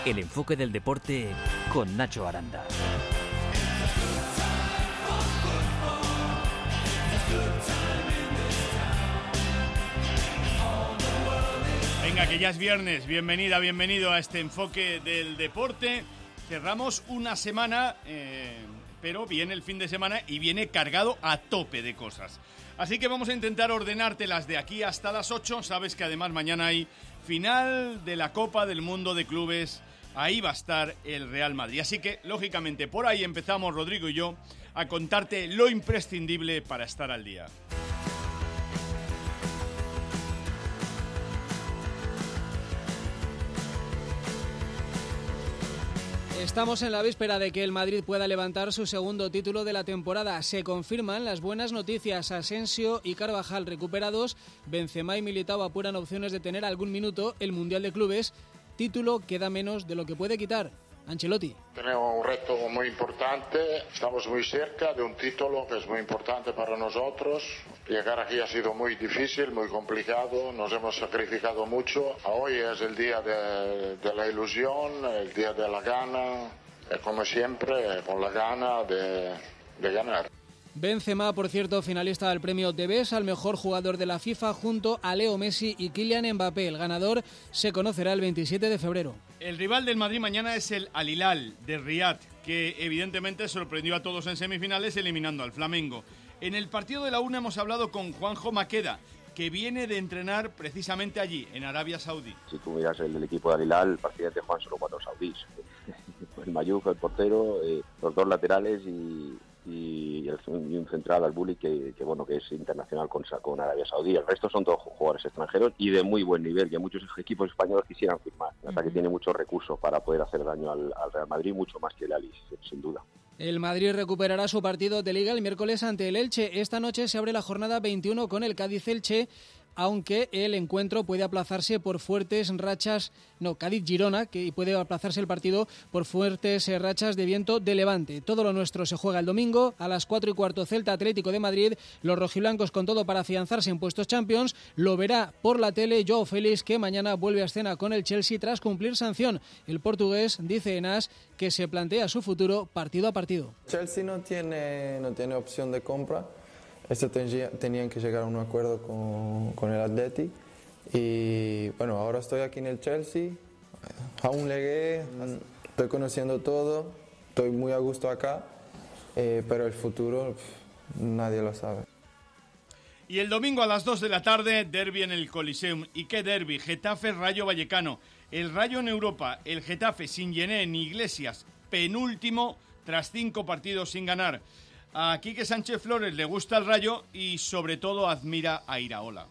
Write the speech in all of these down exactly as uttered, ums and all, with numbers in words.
El enfoque del deporte con Nacho Aranda. Venga, que ya es viernes. Bienvenida, bienvenido a este enfoque del deporte. Cerramos una semana, eh, pero viene el fin de semana y viene cargado a tope de cosas. Así que vamos a intentar ordenártelas de aquí hasta las ocho. Sabes que además mañana hay final de la Copa del Mundo de Clubes. Ahí va a estar el Real Madrid. Así que, lógicamente, por ahí empezamos, Rodrigo y yo, a contarte lo imprescindible para estar al día. Estamos en la víspera de que el Madrid pueda levantar su segundo título de la temporada. Se confirman las buenas noticias. Asensio y Carvajal recuperados. Benzema y Militao apuran opciones de tener algún minuto el Mundial de Clubes. Título queda menos de lo que puede quitar Ancelotti. Tenemos un reto muy importante, estamos muy cerca de un título que es muy importante para nosotros. Llegar aquí ha sido muy difícil, muy complicado, nos hemos sacrificado mucho. Hoy es el día de, de la ilusión, el día de la gana, y como siempre, con la gana de, de ganar. Benzema, por cierto, finalista del premio D B E S al mejor jugador de la FIFA junto a Leo Messi y Kylian Mbappé. El ganador se conocerá el veintisiete de febrero. El rival del Madrid mañana es el Al Hilal de Riad, que evidentemente sorprendió a todos en semifinales eliminando al Flamengo. En el partido de la una hemos hablado con Juanjo Maqueda, que viene de entrenar precisamente allí, en Arabia Saudí. Si tú miras el, el equipo de Al Hilal, el partido de Juan solo cuatro saudíes. El Mayuf, el portero, eh, los dos laterales y... y un central al Bulli que, que bueno que es internacional con, con Arabia Saudí. El resto son todos jugadores extranjeros y de muy buen nivel, que muchos equipos españoles quisieran firmar. O sea que tiene muchos recursos para poder hacer daño al, al Real Madrid, mucho más que el Alis, sin duda. El Madrid recuperará su partido de Liga el miércoles ante el Elche. Esta noche se abre la jornada veintiuno con el Cádiz-Elche, aunque el encuentro puede aplazarse por fuertes rachas, no, Cádiz-Girona, que puede aplazarse el partido por fuertes rachas de viento de levante. Todo lo nuestro se juega el domingo a las cuatro y cuarto, Celta Atlético de Madrid, los rojiblancos con todo para afianzarse en puestos Champions. Lo verá por la tele Joao Félix, que mañana vuelve a escena con el Chelsea tras cumplir sanción. El portugués dice en AS que se plantea su futuro partido a partido. Chelsea no tiene, no tiene opción de compra. Esto tenía, tenían que llegar a un acuerdo con, con el Athletic y bueno, ahora estoy aquí en el Chelsea, aún llegué, estoy conociendo todo, estoy muy a gusto acá, eh, pero el futuro pff, nadie lo sabe. Y el domingo a las dos de la tarde, derbi en el Coliseum. ¿Y qué derbi? Getafe-Rayo Vallecano. El Rayo en Europa, el Getafe sin Yené ni Iglesias, penúltimo tras cinco partidos sin ganar. A Quique Sánchez Flores le gusta el Rayo y sobre todo admira a Iraola.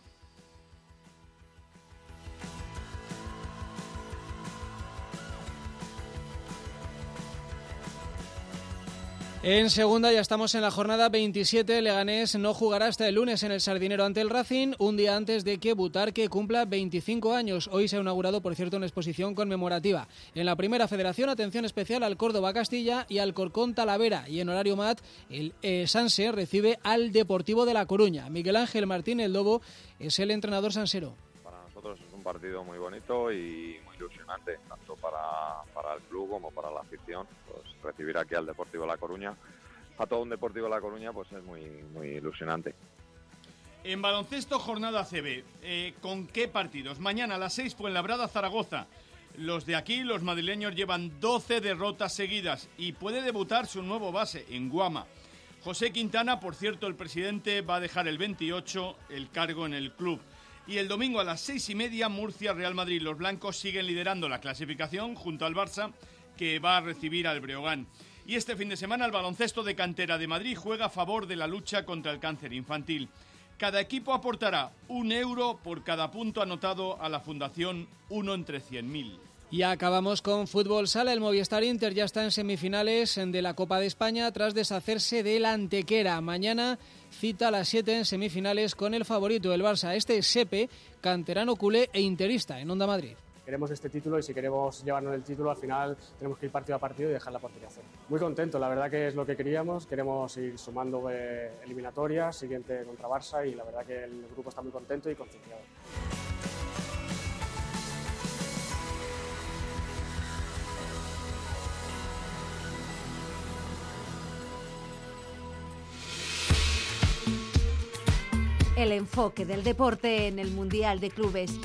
En segunda ya estamos en la jornada veintisiete. Leganés no jugará hasta el lunes en el Sardinero ante el Racing, un día antes de que Butarque cumpla veinticinco años. Hoy se ha inaugurado, por cierto, una exposición conmemorativa. En la primera federación, atención especial al Córdoba Castilla y al Corcón Talavera. Y en horario mat, el eh, Sanse recibe al Deportivo de La Coruña. Miguel Ángel Martínez Lobo es el entrenador sansero. Nosotros es un partido muy bonito y muy ilusionante, tanto para, para el club como para la afición. Pues recibir aquí al Deportivo La Coruña, a todo un Deportivo La Coruña, pues es muy, muy ilusionante. En baloncesto, jornada C B. Eh, ¿Con qué partidos? Mañana a las seis, Fuenlabrada, Zaragoza. Los de aquí, los madrileños, llevan doce derrotas seguidas y puede debutar su nuevo base en Guama. José Quintana, por cierto, el presidente, va a dejar el veintiocho el cargo en el club. Y el domingo a las seis y media, Murcia-Real Madrid. Los blancos siguen liderando la clasificación junto al Barça, que va a recibir al Breogán. Y este fin de semana el baloncesto de cantera de Madrid juega a favor de la lucha contra el cáncer infantil. Cada equipo aportará un euro por cada punto anotado a la fundación Uno entre cien mil. Y acabamos con fútbol sala. El Movistar Inter ya está en semifinales de la Copa de España tras deshacerse del Antequera. Mañana cita a las siete en semifinales con el favorito, el Barça. Este es Sepe, canterano culé e interista en Onda Madrid. Queremos este título y si queremos llevarnos el título al final tenemos que ir partido a partido y dejar la portería cero. Muy contento, la verdad que es lo que queríamos, queremos ir sumando eh, eliminatorias, siguiente contra Barça y la verdad que el grupo está muy contento y concienciado. el enfoque del deporte en el Mundial de Clubes.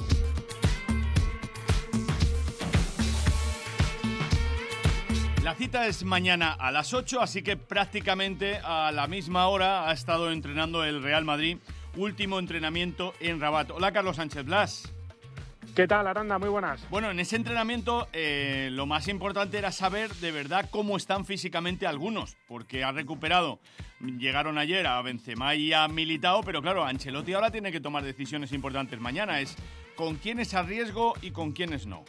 La cita es mañana a las ocho, así que prácticamente a la misma hora ha estado entrenando el Real Madrid, último entrenamiento en Rabat. Hola, Carlos Sánchez Blas. ¿Qué tal, Aranda? Muy buenas. Bueno, en ese entrenamiento eh, lo más importante era saber de verdad cómo están físicamente algunos, porque ha recuperado, llegaron ayer a Benzema y a Militao, pero claro, Ancelotti ahora tiene que tomar decisiones importantes mañana, es con quiénes a riesgo y con quiénes no.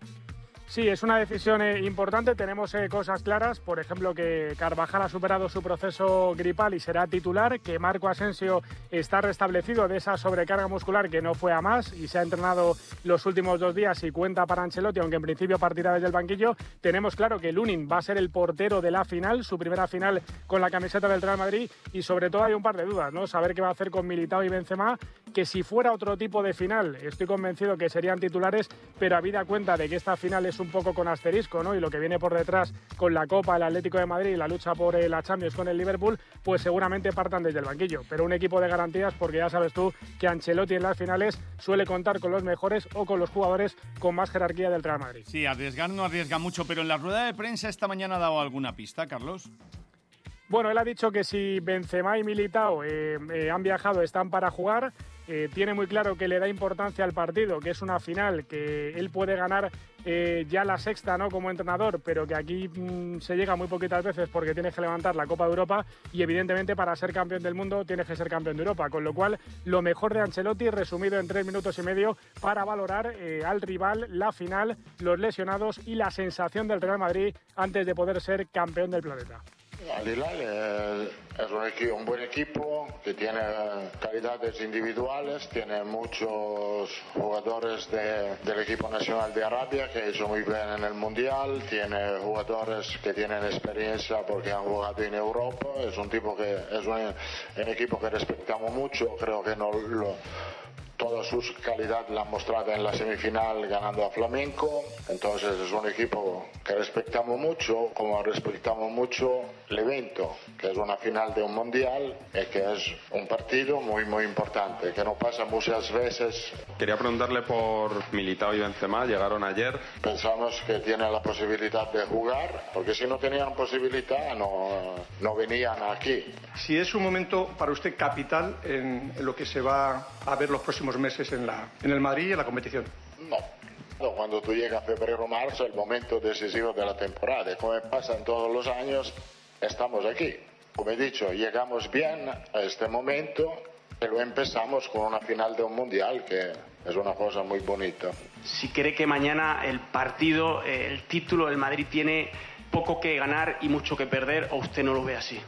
Sí, es una decisión eh, importante. Tenemos eh, cosas claras, por ejemplo, que Carvajal ha superado su proceso gripal y será titular, que Marco Asensio está restablecido de esa sobrecarga muscular que no fue a más y se ha entrenado los últimos dos días y cuenta para Ancelotti, aunque en principio partirá desde el banquillo. Tenemos claro que Lunin va a ser el portero de la final, su primera final con la camiseta del Real Madrid, y sobre todo hay un par de dudas, ¿no? Saber qué va a hacer con Militao y Benzema, que si fuera otro tipo de final, estoy convencido que serían titulares, pero habida cuenta de que esta final es un poco con asterisco, ¿no? Y lo que viene por detrás con la Copa, el Atlético de Madrid y la lucha por eh, la Champions con el Liverpool, pues seguramente partan desde el banquillo. Pero un equipo de garantías, porque ya sabes tú que Ancelotti en las finales suele contar con los mejores o con los jugadores con más jerarquía del Real Madrid. Sí, arriesgar no arriesga mucho, pero en la rueda de prensa esta mañana ha dado alguna pista, Carlos. Bueno, él ha dicho que si Benzema y Militao eh, eh, han viajado, están para jugar. Eh, tiene muy claro que le da importancia al partido, que es una final, que él puede ganar eh, ya la sexta, ¿no?, como entrenador, pero que aquí mmm, se llega muy poquitas veces porque tienes que levantar la Copa de Europa y evidentemente para ser campeón del mundo tienes que ser campeón de Europa, con lo cual lo mejor de Ancelotti resumido en tres minutos y medio para valorar eh, al rival, la final, los lesionados y la sensación del Real Madrid antes de poder ser campeón del planeta. Al Hilal es, es un, equipo, un buen equipo que tiene calidades individuales, tiene muchos jugadores de, del equipo nacional de Arabia que hizo muy bien en el Mundial, tiene jugadores que tienen experiencia porque han jugado en Europa, es un, tipo que, es un, un equipo que respetamos mucho, creo que no lo... Toda su calidad la han mostrado en la semifinal ganando a Flamenco, entonces es un equipo que respetamos mucho, como respetamos mucho el evento, que es una final de un mundial y que es un partido muy muy importante, que no pasa muchas veces. Quería preguntarle por Militao y Benzema, llegaron ayer. Pensamos que tienen la posibilidad de jugar, porque si no tenían posibilidad no, no venían aquí. Si es un momento para usted capital en, en lo que se va a ver los próximos meses en, la, en el Madrid y en la competición. No. Cuando tú llegas a febrero o marzo, el momento decisivo de la temporada. Como pasa en todos los años, estamos aquí. Como he dicho, llegamos bien a este momento y lo empezamos con una final de un mundial que es una cosa muy bonita. Si cree que mañana el partido, el título del Madrid tiene poco que ganar y mucho que perder, ¿o usted no lo ve así?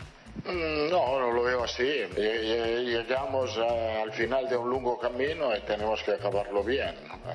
No, no lo veo así. Llegamos al final de un largo camino y tenemos que acabarlo bien.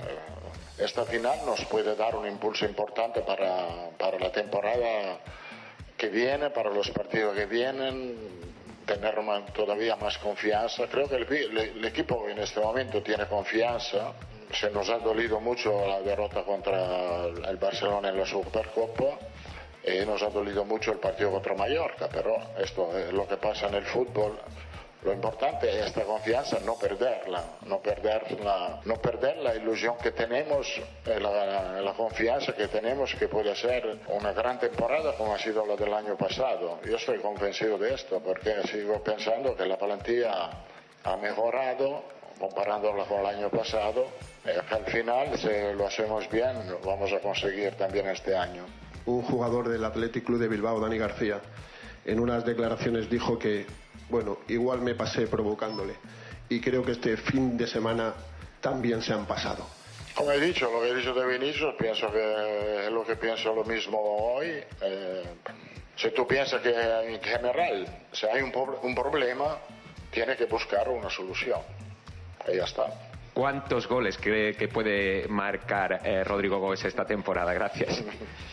Esta final nos puede dar un impulso importante para, para la temporada que viene, para los partidos que vienen, tener más, todavía más confianza. Creo que el, el, el equipo en este momento tiene confianza. Se nos ha dolido mucho la derrota contra el Barcelona en la Supercopa. Eh, nos ha dolido mucho el partido contra Mallorca, pero esto es lo que pasa en el fútbol. Lo importante es esta confianza, no perderla, no perder la, no perder la ilusión que tenemos, eh, la, la confianza que tenemos que puede ser una gran temporada como ha sido la del año pasado. Yo estoy convencido de esto porque sigo pensando que la plantilla ha mejorado comparándola con el año pasado, y que al final, si lo hacemos bien, lo vamos a conseguir también este año. Un jugador del Athletic Club de Bilbao, Dani García, en unas declaraciones dijo que, bueno, igual me pasé provocándole, y creo que este fin de semana también se han pasado. Como he dicho, lo que he dicho de Vinicius, pienso que es lo que pienso lo mismo hoy. Eh, si tú piensas que en general, si hay un, un problema, tienes que buscar una solución. Y ya está. ¿Cuántos goles cree que puede marcar eh, Rodrigo Gómez esta temporada? Gracias.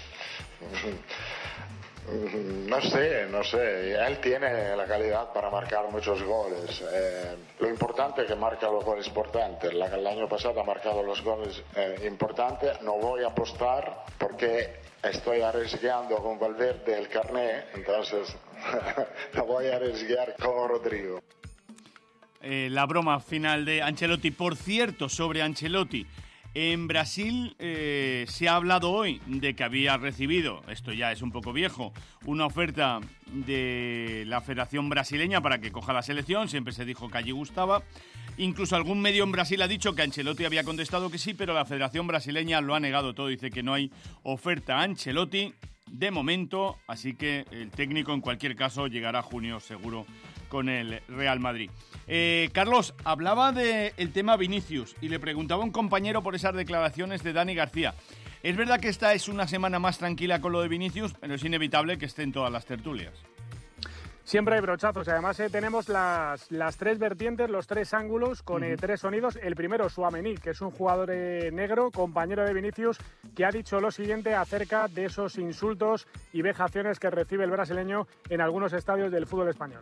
No sé, no sé. Él tiene la calidad para marcar muchos goles. Eh, lo importante es que marca los goles importantes. La, el año pasado ha marcado los goles eh, importantes. No voy a apostar porque estoy arriesgando con Valverde el carné, entonces no voy a arriesgar como Rodrigo. eh, la broma final de Ancelotti. Por cierto, sobre Ancelotti, en Brasil eh, se ha hablado hoy de que había recibido, esto ya es un poco viejo, una oferta de la Federación Brasileña para que coja la selección. Siempre se dijo que allí gustaba. Incluso algún medio en Brasil ha dicho que Ancelotti había contestado que sí, pero la Federación Brasileña lo ha negado todo. Dice que no hay oferta a Ancelotti de momento, así que el técnico en cualquier caso llegará a junio seguro con el Real Madrid. Eh, Carlos, hablaba del tema Vinicius y le preguntaba a un compañero por esas declaraciones de Dani García. Es verdad que esta es una semana más tranquila con lo de Vinicius, pero es inevitable que esté en todas las tertulias. Siempre hay brochazos. Además, eh, tenemos las, las tres vertientes, los tres ángulos con uh-huh. eh, tres sonidos. El primero, Tchouaméni, que es un jugador eh, negro, compañero de Vinicius, que ha dicho lo siguiente acerca de esos insultos y vejaciones que recibe el brasileño en algunos estadios del fútbol español.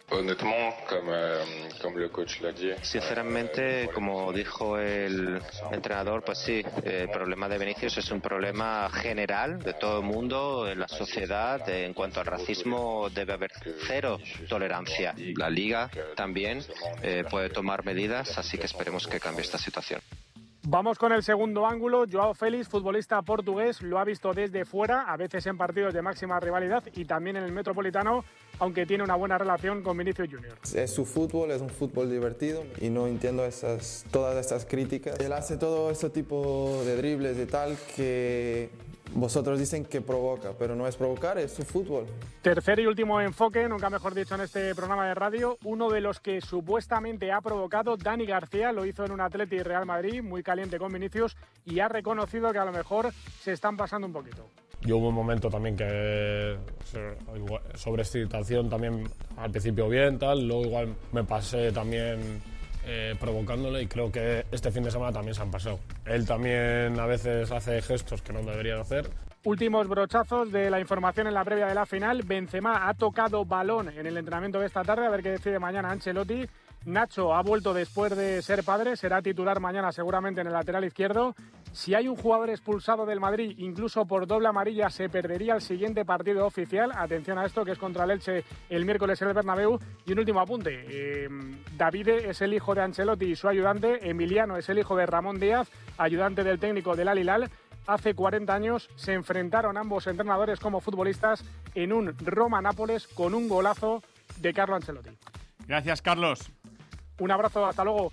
Sinceramente, como dijo el entrenador, pues sí, el problema de Vinicius es un problema general de todo el mundo, en la sociedad. En cuanto al racismo, debe haber cero tolerancia. La Liga también eh, puede tomar medidas, así que esperemos que cambie esta situación. Vamos con el segundo ángulo. Joao Félix, futbolista portugués, lo ha visto desde fuera, a veces en partidos de máxima rivalidad y también en el Metropolitano, aunque tiene una buena relación con Vinicius Junior. Es su fútbol, es un fútbol divertido y no entiendo esas, todas estas críticas. Él hace todo este tipo de dribles y tal que vosotros dicen que provoca, pero no es provocar, es su fútbol. Tercer y último enfoque, nunca mejor dicho en este programa de radio, uno de los que supuestamente ha provocado, Dani García, lo hizo en un Atleti Real Madrid, muy caliente con Vinicius, y ha reconocido que a lo mejor se están pasando un poquito. Yo hubo un momento también que sobre excitación también al principio bien, tal, luego igual me pasé también eh, provocándole y creo que este fin de semana también se han pasado. Él también a veces hace gestos que no debería de hacer. Últimos brochazos de la información en la previa de la final. Benzema ha tocado balón en el entrenamiento de esta tarde, a ver qué decide mañana Ancelotti. Nacho ha vuelto después de ser padre, será titular mañana seguramente en el lateral izquierdo. Si hay un jugador expulsado del Madrid, incluso por doble amarilla, se perdería el siguiente partido oficial. Atención a esto, que es contra el Elche el miércoles en el Bernabéu. Y un último apunte, eh, Davide es el hijo de Ancelotti y su ayudante. Emiliano es el hijo de Ramón Díaz, ayudante del técnico del Al Hilal. Hace cuarenta años se enfrentaron ambos entrenadores como futbolistas en un Roma-Nápoles con un golazo de Carlo Ancelotti. Gracias, Carlos. Un abrazo, hasta luego.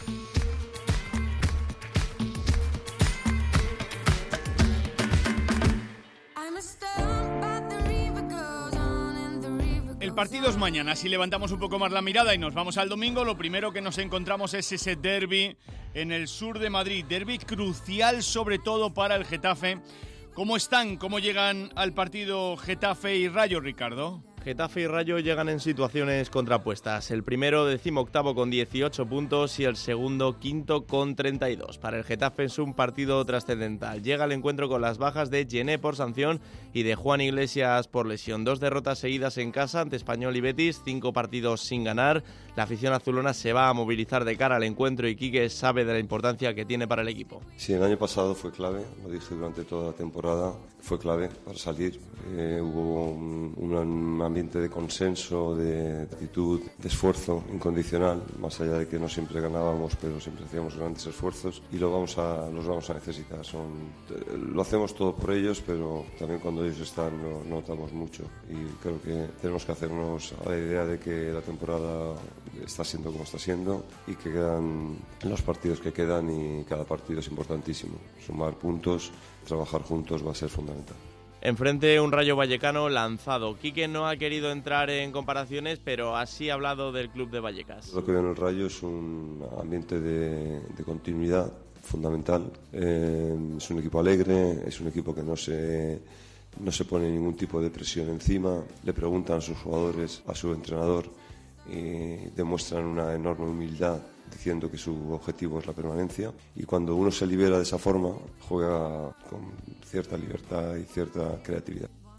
El partido es mañana. Si levantamos un poco más la mirada y nos vamos al domingo, lo primero que nos encontramos es ese derbi en el sur de Madrid. Derbi crucial sobre todo para el Getafe. ¿Cómo están? ¿Cómo llegan al partido Getafe y Rayo, Ricardo? Getafe y Rayo llegan en situaciones contrapuestas. El primero decimoctavo con dieciocho puntos y el segundo quinto con treinta y dos. Para el Getafe es un partido trascendental. Llega el encuentro con las bajas de Gené por sanción y de Juan Iglesias por lesión. Dos derrotas seguidas en casa ante Español y Betis, cinco partidos sin ganar. La afición azulona se va a movilizar de cara al encuentro y Quique sabe de la importancia que tiene para el equipo. Sí, el año pasado fue clave, lo dije durante toda la temporada, fue clave para salir. Eh, hubo un, un ambiente de consenso, de actitud, de esfuerzo incondicional, más allá de que no siempre ganábamos, pero siempre hacíamos grandes esfuerzos y lo vamos a, los vamos a necesitar. Son, lo hacemos todo por ellos, pero también cuando ellos están lo notamos mucho y creo que tenemos que hacernos a la idea de que la temporada está siendo como está siendo y que quedan los partidos que quedan y cada partido es importantísimo. Sumar puntos, trabajar juntos va a ser fundamental. Enfrente un Rayo Vallecano lanzado. Quique no ha querido entrar en comparaciones, pero así ha hablado del club de Vallecas. Lo que veo en el Rayo es un ambiente de, de continuidad fundamental. Eh, es un equipo alegre, es un equipo que no se, no se pone ningún tipo de presión encima. Le preguntan a sus jugadores, a su entrenador, y demuestran una enorme humildad diciendo que su objetivo es la permanencia y cuando uno se libera de esa forma juega con cierta libertad y cierta creatividad.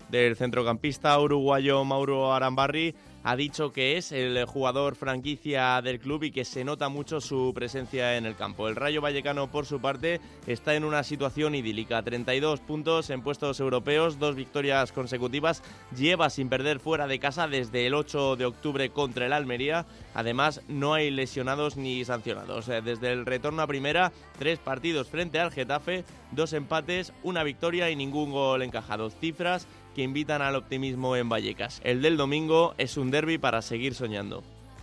del centrocampista uruguayo Mauro Arambarri. Ha dicho que es el jugador franquicia del club y que se nota mucho su presencia en el campo. El Rayo Vallecano, por su parte, está en una situación idílica. treinta y dos puntos en puestos europeos, dos victorias consecutivas. Lleva sin perder fuera de casa desde el ocho de octubre contra el Almería. Además, no hay lesionados ni sancionados. Desde el retorno a primera, tres partidos frente al Getafe, dos empates, una victoria y ningún gol encajado. Cifras que invitan al optimismo en Vallecas. El del domingo es un derbi para seguir soñando.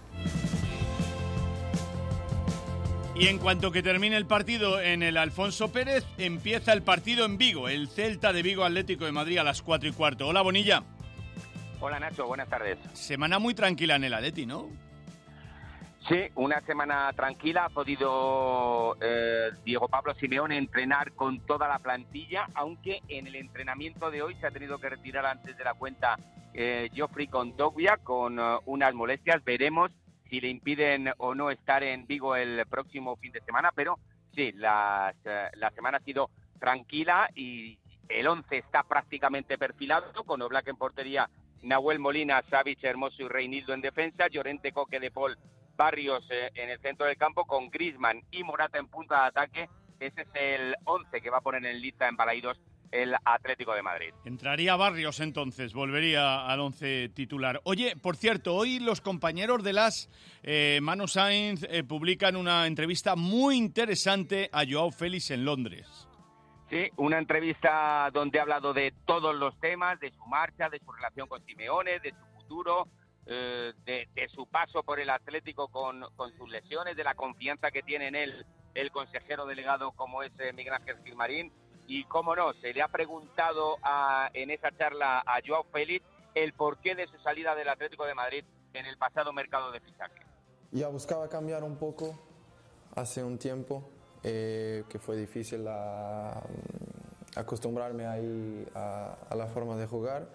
Y en cuanto que termine el partido en el Alfonso Pérez, empieza el partido en Vigo, el Celta de Vigo Atlético de Madrid a las cuatro y cuarto. Hola, Bonilla. Hola, Nacho, buenas tardes. Semana muy tranquila en el Atleti, ¿no? Sí, una semana tranquila. Ha podido eh, Diego Pablo Simeone entrenar con toda la plantilla, aunque en el entrenamiento de hoy se ha tenido que retirar antes de la cuenta eh, Geoffrey Kondogbia con uh, unas molestias. Veremos si le impiden o no estar en Vigo el próximo fin de semana, pero sí, las, eh, la semana ha sido tranquila y el once está prácticamente perfilado, con Oblak en portería, Nahuel Molina, Savic, Hermoso y Reinildo en defensa, Llorente, Coque, De Paul, Barrios eh, en el centro del campo, con Griezmann y Morata en punta de ataque. Ese es el once que va a poner en lista en Balaidos el Atlético de Madrid. Entraría Barrios entonces, volvería al once titular. Oye, por cierto, hoy los compañeros de las eh, Manu Sainz eh, publican una entrevista muy interesante a Joao Félix en Londres. Sí, una entrevista donde ha hablado de todos los temas, de su marcha, de su relación con Simeone, de su futuro, eh, de, de su paso por el Atlético con, con sus lesiones, de la confianza que tiene en él el consejero delegado como es eh, Miguel Ángel Gilmarín. Y cómo no, se le ha preguntado a, en esa charla a Joao Félix el porqué de su salida del Atlético de Madrid en el pasado mercado de fichaje. Ya buscaba cambiar un poco hace un tiempo, eh, que fue difícil a, acostumbrarme ahí a, a la forma de jugar.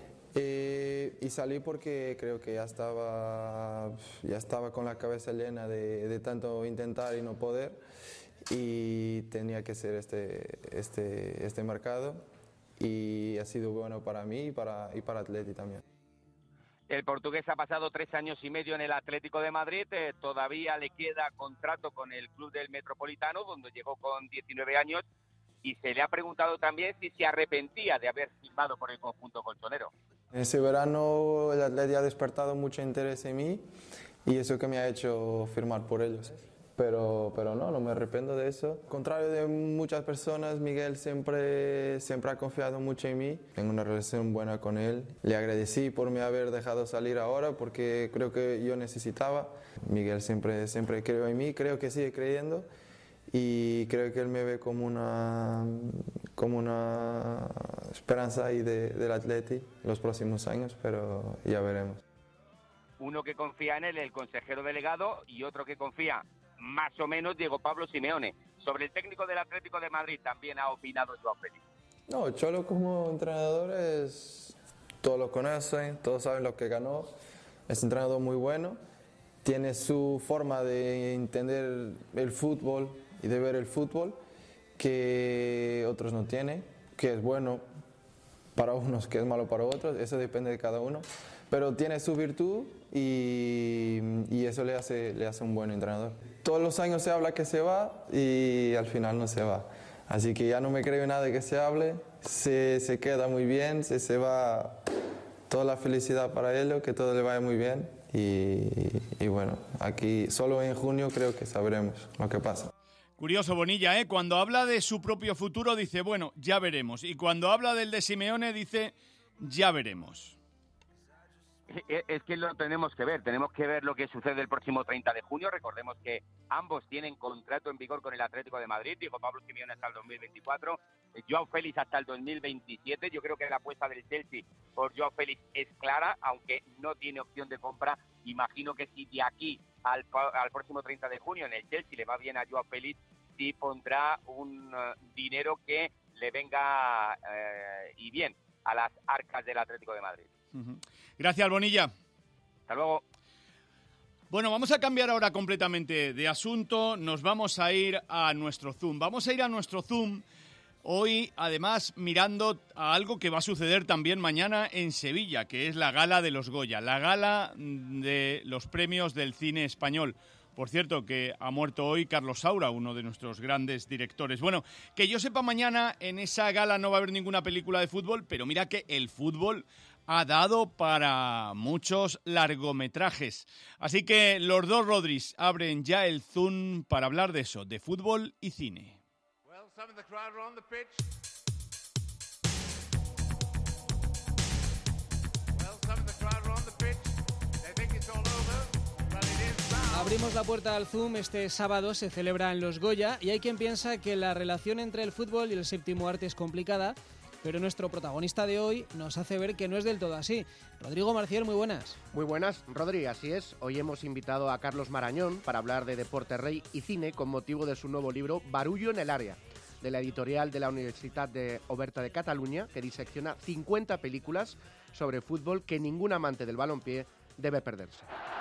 Eh, y salí porque creo que ya estaba, ya estaba con la cabeza llena de, de tanto intentar y no poder. Y tenía que ser este, este, este mercado y ha sido bueno para mí y para, y para Atleti también. El portugués ha pasado tres años y medio en el Atlético de Madrid, eh, todavía le queda contrato con el club del Metropolitano, donde llegó con diecinueve años, y se le ha preguntado también si se arrepentía de haber firmado por el conjunto colchonero. Ese verano el Atleti ha despertado mucho interés en mí y eso que me ha hecho firmar por ellos. Pero, pero no, no me arrepiento de eso. Al contrario de muchas personas, Miguel siempre, siempre ha confiado mucho en mí. Tengo una relación buena con él. Le agradecí por me haber dejado salir ahora porque creo que yo necesitaba. Miguel siempre, siempre creo en mí, creo que sigue creyendo y creo que él me ve como una, como una esperanza ahí de, del Atleti los próximos años, pero ya veremos. Uno que confía en él, el consejero delegado, y otro que confía más o menos Diego Pablo Simeone. Sobre el técnico del Atlético de Madrid también ha opinado Joao Félix. No, Cholo como entrenador es, todos lo conocen, todos saben lo que ganó, es un entrenador muy bueno, tiene su forma de entender el fútbol y de ver el fútbol que otros no tienen, que es bueno para unos, que es malo para otros, eso depende de cada uno, pero tiene su virtud y, y eso le hace, le hace un buen entrenador. Todos los años se habla que se va y al final no se va. Así que ya no me creo nada de que se hable, se, se queda muy bien, se, se va toda la felicidad para él, que todo le vaya muy bien y, y bueno, aquí solo en junio creo que sabremos lo que pasa. Curioso Bonilla, ¿eh? Cuando habla de su propio futuro dice, bueno, ya veremos. Y cuando habla del de Simeone dice, ya veremos. Es que lo tenemos que ver, tenemos que ver lo que sucede el próximo treinta de junio. Recordemos que ambos tienen contrato en vigor con el Atlético de Madrid. Diego Pablo Simeone hasta el dos mil veinticuatro, Joao Félix hasta el dos mil veintisiete. Yo creo que la apuesta del Chelsea por Joao Félix es clara, aunque no tiene opción de compra. Imagino que si de aquí al, al próximo treinta de junio en el Chelsea le va bien a Joao Félix, sí pondrá un uh, dinero que le venga uh, y bien a las arcas del Atlético de Madrid. Gracias, Bonilla. Hasta luego. Bueno, vamos a cambiar ahora completamente de asunto. Nos vamos a ir a nuestro Zoom. Vamos a ir a nuestro Zoom Hoy, además, mirando a algo que va a suceder también mañana en Sevilla, que es la gala de los Goya, la gala de los premios del cine español. Por cierto, que ha muerto hoy Carlos Saura, uno de nuestros grandes directores. Bueno, que yo sepa, mañana en esa gala no va a haber ninguna película de fútbol, pero mira que el fútbol ha dado para muchos largometrajes. Así que los dos Rodris abren ya el Zoom para hablar de eso, de fútbol y cine. Some of the crowd are on the pitch. Well, some of the crowd are on the pitch. They think it's all over, but it is now. Abrimos la puerta al Zoom. Este sábado se celebran los Goya y hay quien piensa que la relación entre el fútbol y el séptimo arte es complicada, pero nuestro protagonista de hoy nos hace ver que no es del todo así. Rodrigo Marcial, muy buenas. Muy buenas, Rodri, así es. Hoy hemos invitado a Carlos Marañón para hablar de deporte rey y cine con motivo de su nuevo libro Barullo en el área, de la editorial de la Universitat de Oberta de Cataluña, que disecciona cincuenta películas sobre fútbol que ningún amante del balompié debe perderse.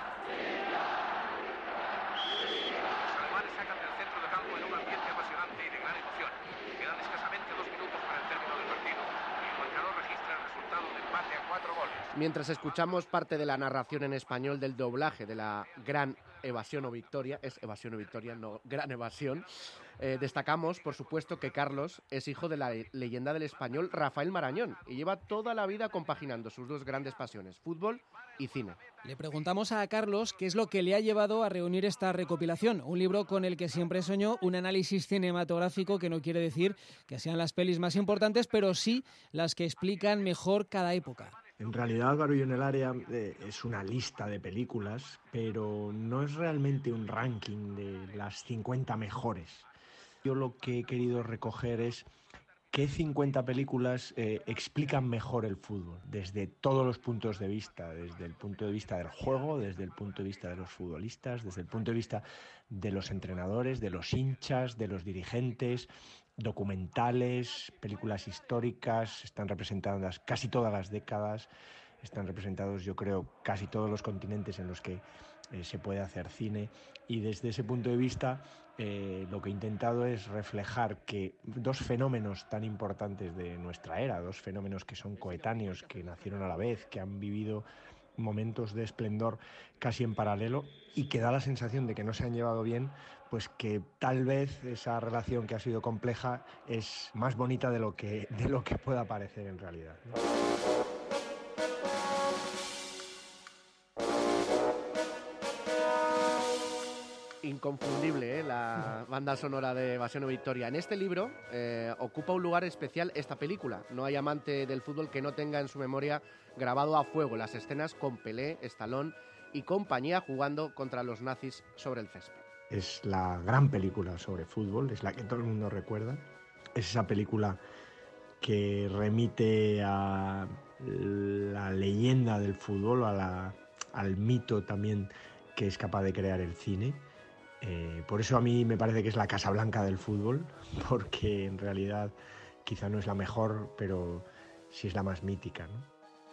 Mientras escuchamos parte de la narración en español del doblaje de la Gran Evasión o Victoria, es Evasión o Victoria, no Gran Evasión, eh, destacamos, por supuesto, que Carlos es hijo de la leyenda del español Rafael Marañón y lleva toda la vida compaginando sus dos grandes pasiones, fútbol y cine. Le preguntamos a Carlos qué es lo que le ha llevado a reunir esta recopilación, un libro con el que siempre soñó, un análisis cinematográfico que no quiere decir que sean las pelis más importantes, pero sí las que explican mejor cada época. En realidad, Barullo en el área eh, es una lista de películas, pero no es realmente un ranking de las cincuenta mejores. Yo lo que he querido recoger es qué cincuenta películas eh, explican mejor el fútbol, desde todos los puntos de vista, desde el punto de vista del juego, desde el punto de vista de los futbolistas, desde el punto de vista de los entrenadores, de los hinchas, de los dirigentes, documentales, películas históricas, están representadas casi todas las décadas, están representados, yo creo, casi todos los continentes en los que eh, se puede hacer cine, y desde ese punto de vista eh, lo que he intentado es reflejar que dos fenómenos tan importantes de nuestra era, dos fenómenos que son coetáneos, que nacieron a la vez, que han vivido momentos de esplendor casi en paralelo y que da la sensación de que no se han llevado bien, pues que tal vez esa relación que ha sido compleja es más bonita de lo que, de lo que pueda parecer en realidad, ¿no? Inconfundible, ¿eh? La banda sonora de Evasión o Victoria. En este libro eh, ocupa un lugar especial esta película. No hay amante del fútbol que no tenga en su memoria grabado a fuego las escenas con Pelé, Stallone y compañía jugando contra los nazis sobre el césped. Es la gran película sobre fútbol, es la que todo el mundo recuerda. Es esa película que remite a la leyenda del fútbol, a la, al mito también que es capaz de crear el cine. Eh, por eso a mí me parece que es la Casablanca del fútbol, porque en realidad quizá no es la mejor, pero sí es la más mítica, ¿no?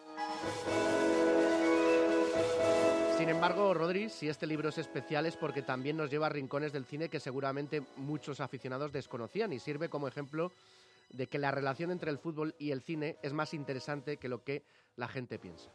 Sin embargo, Rodri, si este libro es especial es porque también nos lleva a rincones del cine que seguramente muchos aficionados desconocían y sirve como ejemplo de que la relación entre el fútbol y el cine es más interesante que lo que la gente piensa.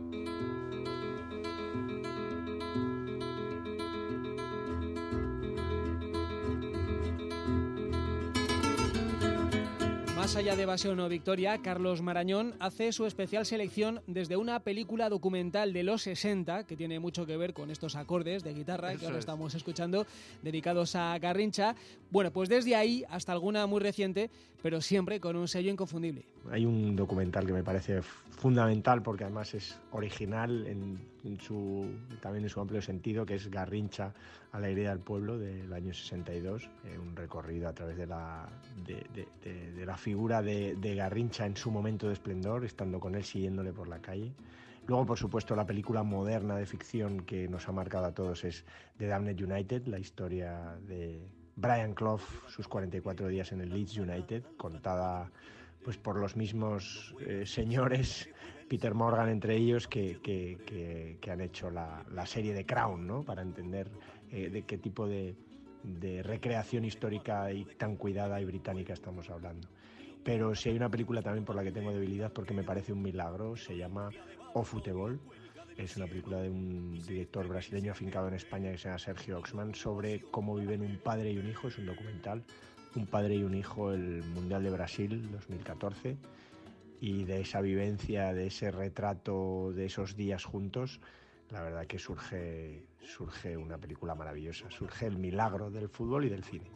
Más allá de Evasión o Victoria, Carlos Marañón hace su especial selección desde una película documental de los sesenta, que tiene mucho que ver con estos acordes de guitarra Eso que ahora es. estamos escuchando, dedicados a Garrincha. Bueno, pues desde ahí hasta alguna muy reciente, pero siempre con un sello inconfundible. Hay un documental que me parece fundamental, porque además es original en, en su, también en su amplio sentido, que es Garrincha a la herida del pueblo, del año sesenta y dos, eh, un recorrido a través de la, de, de, de, de la figura de, de Garrincha en su momento de esplendor, estando con él, siguiéndole por la calle. Luego, por supuesto, la película moderna de ficción que nos ha marcado a todos es The Damned United, la historia de Brian Clough, sus cuarenta y cuatro días en el Leeds United, contada pues por los mismos eh, señores, Peter Morgan entre ellos, que, que, que, que han hecho la, la serie de Crown, ¿no? Para entender eh, de qué tipo de, de recreación histórica y tan cuidada y británica estamos hablando. Pero si hay una película también por la que tengo debilidad, porque me parece un milagro, se llama O Futebol. Es una película de un director brasileño afincado en España que se llama Sergio Oxman, sobre cómo viven un padre y un hijo. Es un documental, un padre y un hijo, el Mundial de Brasil dos mil catorce, y de esa vivencia, de ese retrato, de esos días juntos, la verdad que surge, surge una película maravillosa, surge el milagro del fútbol y del cine.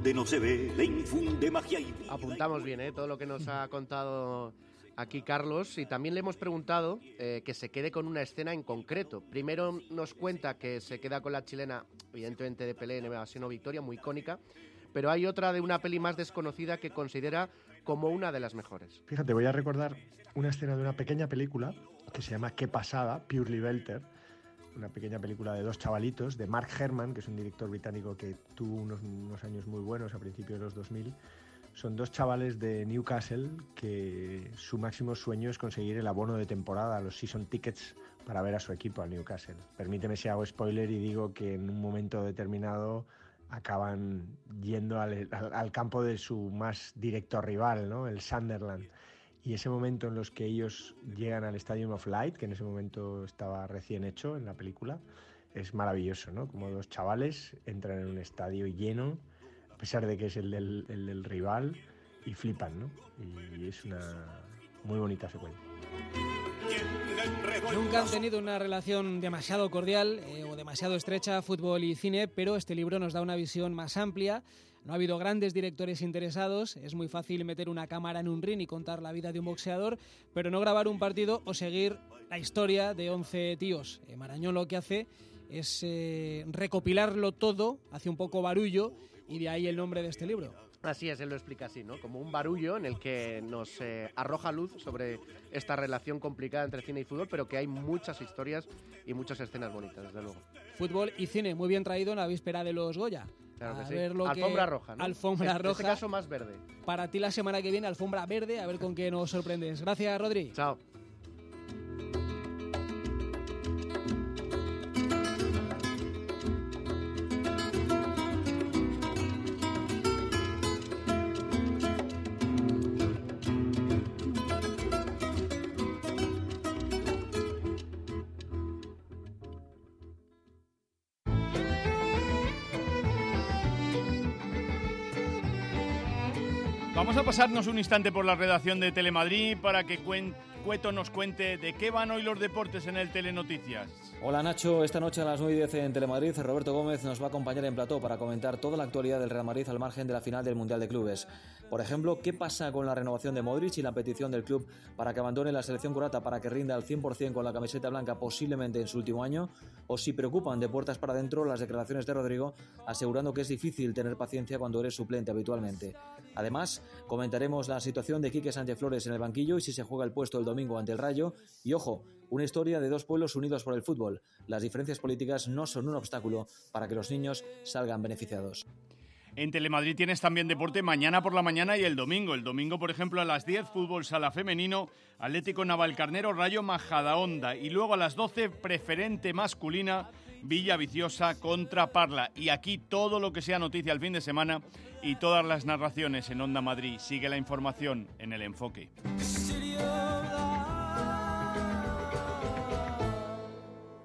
Apuntamos bien, ¿eh? Todo lo que nos ha contado aquí Carlos, y también le hemos preguntado eh, que se quede con una escena en concreto. Primero nos cuenta que se queda con la chilena, evidentemente de Pelé en Evasión o Victoria, muy icónica, pero hay otra de una peli más desconocida que considera como una de las mejores. Fíjate, voy a recordar una escena de una pequeña película que se llama Qué pasada, Purely Belter, una pequeña película de dos chavalitos, de Mark Herman, que es un director británico que tuvo unos, unos años muy buenos a principios de los dos mil. Son dos chavales de Newcastle que su máximo sueño es conseguir el abono de temporada, los season tickets, para ver a su equipo, al Newcastle. Permíteme si hago spoiler y digo que en un momento determinado acaban yendo al, al, al campo de su más directo rival, ¿no? El Sunderland. Y ese momento en los que ellos llegan al Stadium of Light, que en ese momento estaba recién hecho en la película, es maravilloso, ¿no? Como dos chavales entran en un estadio lleno, a pesar de que es el del, el del rival, y flipan, ¿no? Y es una muy bonita secuencia. Nunca han tenido una relación demasiado cordial eh, o demasiado estrecha, fútbol y cine, pero este libro nos da una visión más amplia. No ha habido grandes directores interesados, es muy fácil meter una cámara en un ring y contar la vida de un boxeador, pero no grabar un partido o seguir la historia de once tíos. Eh, Marañón lo que hace es eh, recopilarlo todo, hace un poco barullo, y de ahí el nombre de este libro. Así es, él lo explica así, ¿no? Como un barullo en el que nos eh, arroja luz sobre esta relación complicada entre cine y fútbol, pero que hay muchas historias y muchas escenas bonitas, desde luego. Fútbol y cine, muy bien traído en la víspera de los Goya. Claro que a sí. ver lo Alfombra que... roja, ¿no? Alfombra en roja. este caso más verde. Para ti la semana que viene, alfombra verde, a ver con qué nos sorprendes. Gracias, Rodri. Chao. Vamos a pasarnos un instante por la redacción de Telemadrid para que Cuen- Cueto nos cuente de qué van hoy los deportes en el Telenoticias. Hola Nacho, esta noche a las nueve y diez en Telemadrid, Roberto Gómez nos va a acompañar en plató para comentar toda la actualidad del Real Madrid al margen de la final del Mundial de Clubes. Por ejemplo, qué pasa con la renovación de Modric y la petición del club para que abandone la selección croata para que rinda al cien por ciento con la camiseta blanca posiblemente en su último año, o si preocupan de puertas para adentro las declaraciones de Rodrigo asegurando que es difícil tener paciencia cuando eres suplente habitualmente. Además, comentaremos la situación de Quique Sánchez Flores en el banquillo y si se juega el puesto el domingo ante el Rayo. Y ojo, una historia de dos pueblos unidos por el fútbol. Las diferencias políticas no son un obstáculo para que los niños salgan beneficiados. En Telemadrid tienes también deporte mañana por la mañana y el domingo. El domingo, por ejemplo, a las diez, fútbol sala femenino, Atlético Navalcarnero, Rayo Majadahonda. Y luego a las doce, preferente masculina, Villaviciosa contra Parla. Y aquí todo lo que sea noticia el fin de semana y todas las narraciones en Onda Madrid. Sigue la información en El Enfoque.